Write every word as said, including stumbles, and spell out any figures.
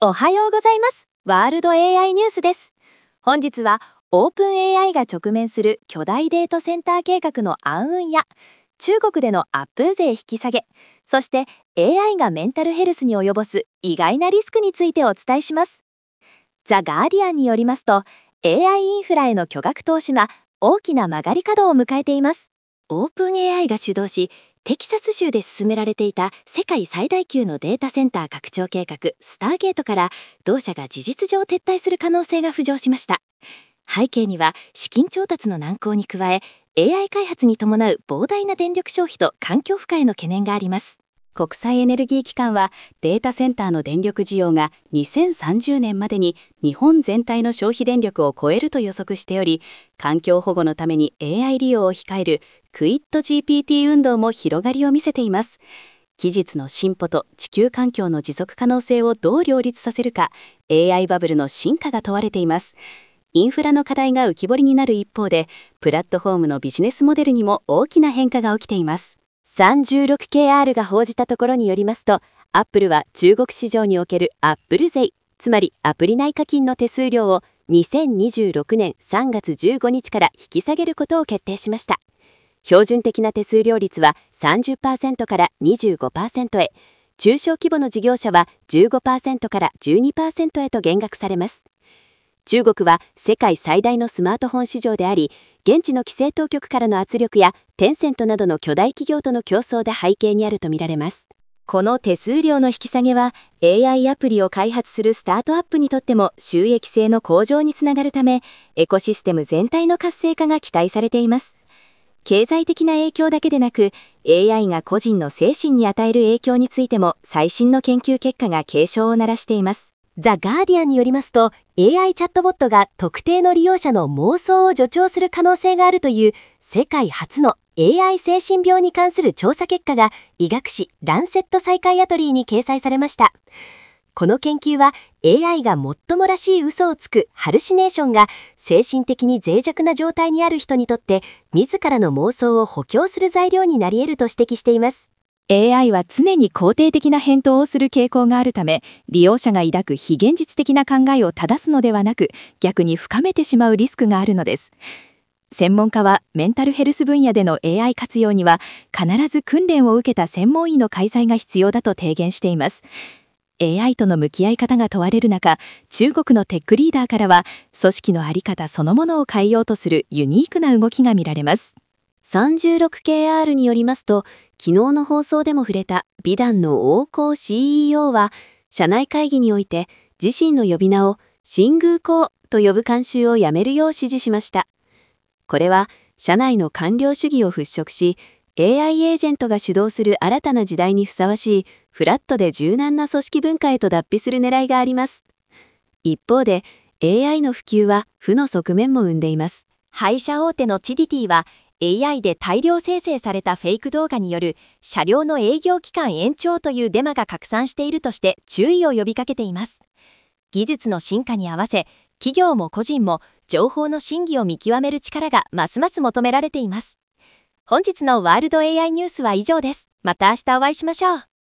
おはようございます。ワールド エーアイ ニュースです。本日はオープン エーアイ が直面する巨大データセンター計画の暗雲や中国でのアップル税引き下げ、そして エーアイ がメンタルヘルスに及ぼす意外なリスクについてお伝えします。ザ・ガーディアンによりますと、エーアイ インフラへの巨額投資は大きな曲がり角を迎えています。 オープン エーアイ が主導し、テキサス州で進められていた世界最大級のデータセンター拡張計画スターゲートから同社が事実上撤退する可能性が浮上しました。背景には資金調達の難航に加え、エーアイ 開発に伴う膨大な電力消費と環境負荷への懸念があります。 国際エネルギー機関はデータセンターの電力需要がにせんさんじゅうねんまでに日本全体の消費電力を超えると予測しており、環境保護のために エーアイ 利用を控えるクイット ジーピーティー 運動も広がりを見せています。技術の進歩と地球環境の持続可能性をどう両立させるか、エーアイ バブルの進化が問われています。インフラの課題が浮き彫りになる一方で、プラットフォームのビジネスモデルにも大きな変化が起きています。 さんじゅうろくケーアール が報じたところによりますと、アップルは中国市場におけるアップル税、つまりアプリ内課金の手数料をにせんにじゅうろくねんさんがつじゅうごにちから引き下げることを決定しました。標準的な手数料率は さんじゅっパーセント から にじゅうごパーセント へ、中小規模の事業者は じゅうごパーセント から じゅうにパーセント へと減額されます。中国は世界最大のスマートフォン市場であり、現地の規制当局からの圧力やテンセントなどの巨大企業との競争で背景にあるとみられます。この手数料の引き下げは エーアイ アプリを開発するスタートアップにとっても収益性の向上につながるため、エコシステム全体の活性化が期待されています。経済的な影響だけでなく、エーアイ が個人の精神に与える影響についても最新の研究結果が警鐘を鳴らしています。 ザ・ガーディアンによりますと、エーアイ チャットボットが特定の利用者の妄想を助長する可能性があるという世界初の エーアイ 精神病に関する調査結果が医学誌ランセットサイカイアトリーに掲載されました。この研究は エーアイ がもっともらしい嘘をつくハルシネーションが精神的に脆弱な状態にある人にとって自らの妄想を補強する材料になり得ると指摘しています。 エーアイ は常に肯定的な返答をする傾向があるため、利用者が抱く非現実的な考えを正すのではなく、逆に深めてしまうリスクがあるのです。専門家はメンタルヘルス分野での エーアイ 活用には必ず訓練を受けた専門医の開催が必要だと提言しています。エーアイ との向き合い方が問われる中、中国のテックリーダーからは組織の在り方そのものを変えようとするユニークな動きが見られます。 さんじゅうろくケーアール によりますと、昨日の放送でも触れた美談の王光 シーイーオー は、社内会議において自身の呼び名を新宮公と呼ぶ慣習をやめるよう指示しました。これは社内の官僚主義を払拭し、エーアイ エージェントが主導する新たな時代にふさわしいフラットで柔軟な組織文化へと脱皮する狙いがあります。一方で エーアイ の普及は負の側面も生んでいます。 配車大手のチディティはエーアイ で大量生成されたフェイク動画による車両の営業期間延長というデマが拡散しているとして注意を呼びかけています。技術の進化に合わせ、企業も個人も情報の真偽を見極める力がますます求められています。本日のワールド エーアイ ニュースは以上です。また明日お会いしましょう。